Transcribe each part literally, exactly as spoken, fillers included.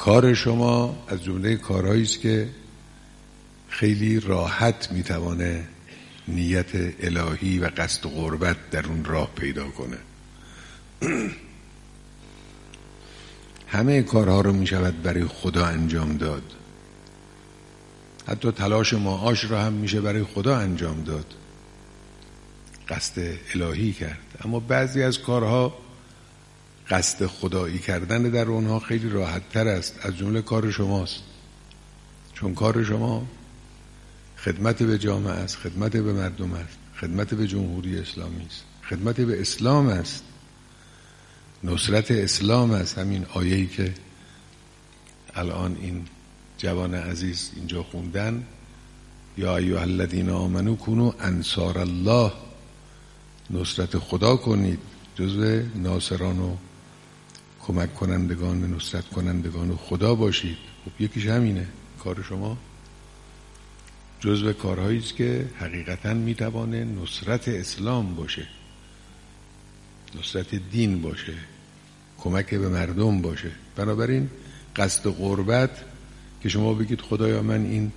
کار شما از جمله کارهایی است که خیلی راحت میتوانه نیت الهی و قصد قربت در اون راه پیدا کنه. همه کارها رو میشود برای خدا انجام داد، حتی تلاش معاش را هم میشه برای خدا انجام داد، قصد الهی کرد. اما بعضی از کارها قصد خدایی کردن در اونها خیلی راحت تر است، از جمله کار شماست. چون کار شما خدمت به جامعه است، خدمت به مردم است، خدمت به جمهوری اسلامی است، خدمت به اسلام است، نصرت اسلام است. همین آیه‌ای که الان این جوان عزیز اینجا خوندن، یا ایها الذین آمنوا کونوا انصار الله، نصرت خدا کنید، جزو ناصران و کمک کنندگان، نصرت کنندگان خدا باشید. خب یکیش همینه. کار شما جزو کارهایی است که حقیقتاً میتوانه نصرت اسلام باشه، نصرت دین باشه، کمک به مردم باشه. بنابراین قصد قربت که شما بگید خدایا من این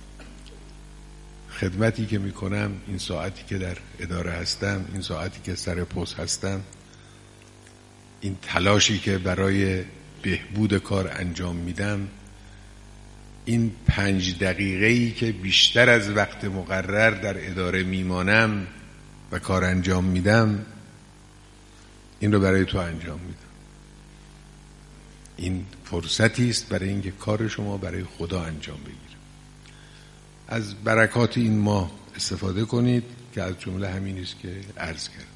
خدمتی که میکنم، این ساعتی که در اداره هستم، این ساعتی که سر پست هستم، این تلاشی که برای بهبود کار انجام میدم، این پنج دقیقه‌ای که بیشتر از وقت مقرر در اداره میمانم و کار انجام میدم، این رو برای تو انجام میدم. این فرصتی است برای اینکه کار شما برای خدا انجام بگیره. از برکات این ماه استفاده کنید که از جمله همین است که عرض کردم.